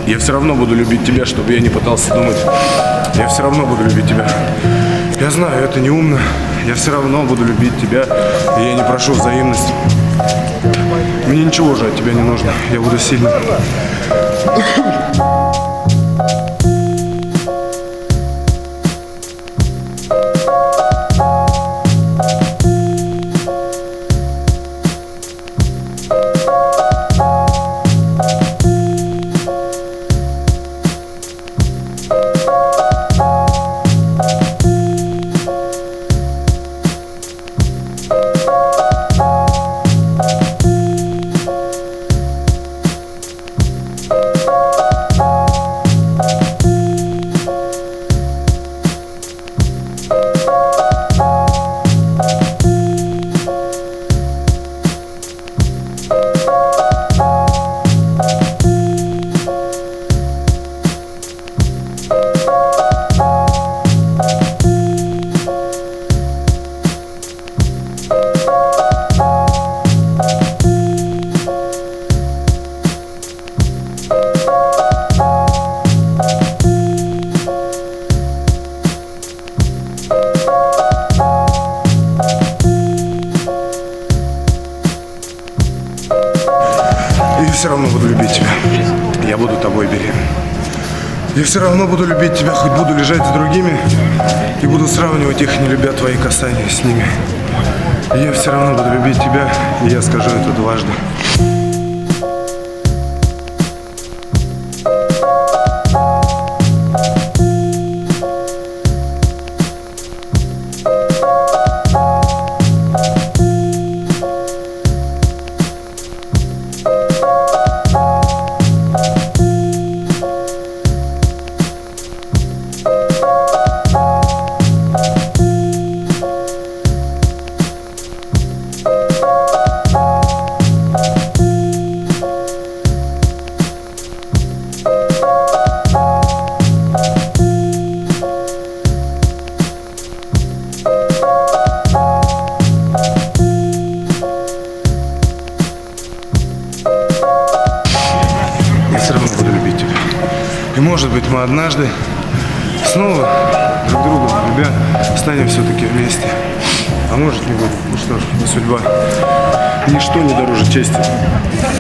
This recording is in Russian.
Я все равно буду любить тебя, чтобы я не пытался думать. Я все равно буду любить тебя. Я знаю, это не умно. Я все равно буду любить тебя, и я не прошу взаимность. Мне ничего же от тебя не нужно. Я буду сильным. Я все равно буду любить тебя. Я буду тобой беременна. Я все равно буду любить тебя, хоть буду лежать с другими и буду сравнивать их, не любя твои касания с ними. И я все равно буду любить тебя, и я скажу это дважды. Я все равно буду любить тебя. И может быть мы однажды снова друг друга любя станем все-таки вместе. А может не будем. Ну что ж, судьба. Ничто не дороже чести.